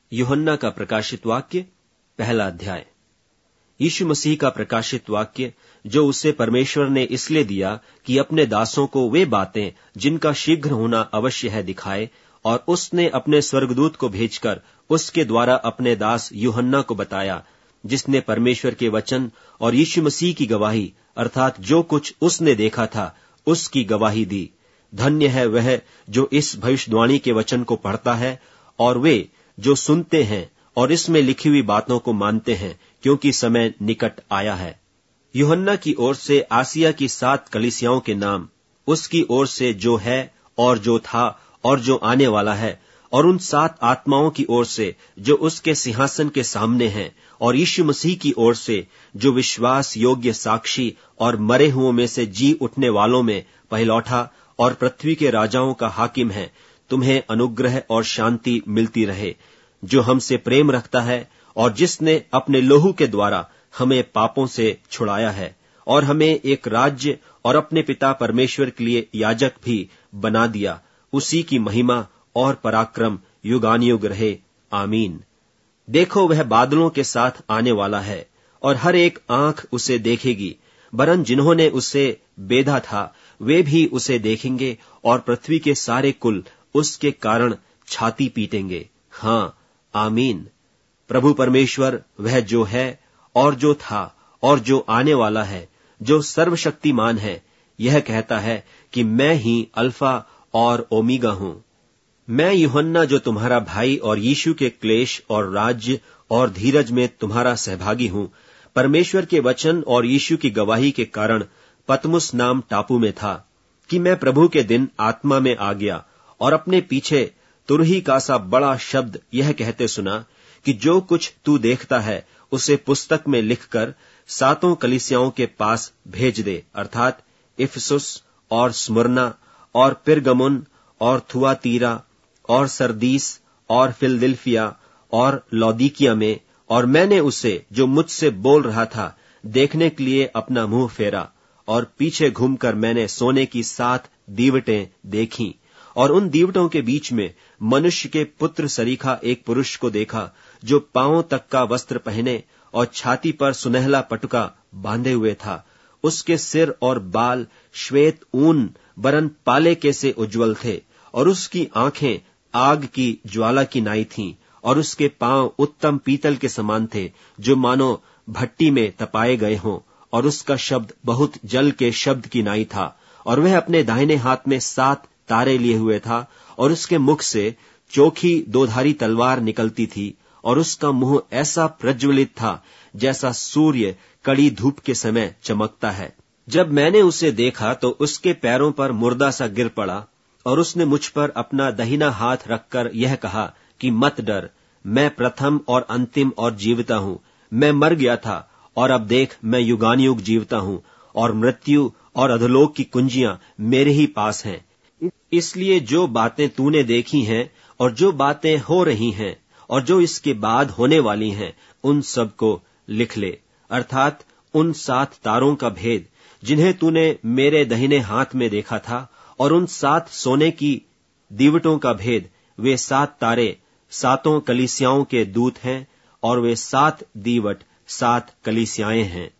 यूहन्ना का प्रकाशित वाक्य, पहला अध्याय। यीशु मसीह का प्रकाशित वाक्य जो उसे परमेश्वर ने इसलिए दिया कि अपने दासों को वे बातें जिनका शीघ्र होना अवश्य है दिखाए, और उसने अपने स्वर्गदूत को भेजकर उसके द्वारा अपने दास यूहन्ना को बताया, जिसने परमेश्वर के वचन और यीशु मसीह की गवाही अर्थात जो कुछ उसने देखा था उसकी गवाही दी। धन्य है वह जो इस भविष्यवाणी के वचन को पढ़ता है और वे जो सुनते हैं और इसमें लिखी हुई बातों को मानते हैं, क्योंकि समय निकट आया है। यूहन्ना की ओर से आसिया की 7 कलीसियाओं के नाम, उसकी ओर से जो है और जो था और जो आने वाला है, और उन 7 आत्माओं की ओर से जो उसके सिंहासन के सामने हैं, और यीशु मसीह की ओर से जो विश्वास योग्य साक्षी और मरे हुओं में से जी उठने वालों में पहिलौठा और पृथ्वी के राजाओं का हाकिम है, तुम्हें अनुग्रह और शांति मिलती रहे। जो हमसे प्रेम रखता है और जिसने अपने लोहू के द्वारा हमें पापों से छुड़ाया है और हमें एक राज्य और अपने पिता परमेश्वर के लिए याजक भी बना दिया, उसी की महिमा और पराक्रम युगानुयुग रहे। आमीन। देखो, वह बादलों के साथ आने वाला है और हर एक आंख उसे देखेगी, वरन जिन्होंने उसे बेधा था वे भी उसे देखेंगे, और पृथ्वी के सारे कुल उसके कारण छाती पीटेंगे। हाँ, आमीन। प्रभु परमेश्वर वह जो है और जो था और जो आने वाला है, जो सर्वशक्तिमान है, यह कहता है कि मैं ही अल्फा और ओमेगा हूं। मैं यूहन्ना जो तुम्हारा भाई और यीशु के क्लेश और राज्य और धीरज में तुम्हारा सहभागी हूं, परमेश्वर के वचन और यीशु की गवाही के कारण पतमुस नाम टापू में था कि मैं प्रभु के दिन आत्मा में आ गया और अपने पीछे तुरही का सा बड़ा शब्द यह कहते सुना कि जो कुछ तू देखता है उसे पुस्तक में लिखकर 7 कलीसियाओं के पास भेज दे, अर्थात इफिसुस और स्मुरना और पिरगमुन और थुआतीरा और सरदीस और फिलदिल्फिया और लौदीकिया में। और मैंने उसे जो मुझसे बोल रहा था देखने के लिए अपना मुंह फेरा, और पीछे घूमकर मैंने सोने की 7 दीवटें देखीं, और उन दीवटों के बीच में मनुष्य के पुत्र सरीखा एक पुरुष को देखा, जो पांवों तक का वस्त्र पहने और छाती पर सुनहला पटुका बांधे हुए था। उसके सिर और बाल श्वेत ऊन वरन पाले के से उज्जवल थे, और उसकी आंखें आग की ज्वाला की नाई थीं, और उसके पांव उत्तम पीतल के समान थे, जो मानो भट्टी में तपाए गए हों, और उसका शब्द बहुत जल के शब्द की नाई था। और वह अपने दाहिने हाथ में 7 तारे लिए हुए था, और उसके मुख से चोखी 2धारी तलवार निकलती थी, और उसका मुंह ऐसा प्रज्वलित था जैसा सूर्य कड़ी धूप के समय चमकता है। जब मैंने उसे देखा तो उसके पैरों पर मुर्दा सा गिर पड़ा, और उसने मुझ पर अपना दाहिना हाथ रखकर यह कहा कि मत डर, मैं प्रथम और अंतिम और जीवता हूं। मैं मर गया था और अब देख मैं युगानुयुग जीवता हूं, और मृत्यु और अधोलोक की कुंजियां मेरे ही पास हैं। इसलिए जो बातें तूने देखी हैं और जो बातें हो रही हैं और जो इसके बाद होने वाली हैं, उन सब को लिख ले, अर्थात उन 7 तारों का भेद जिन्हें तूने मेरे दाहिने हाथ में देखा था, और उन 7 सोने की दीवटों का भेद। वे 7 तारे 7 कलीसियाओं के दूत हैं, और वे 7 दीवट 7 कलीसियाएं हैं।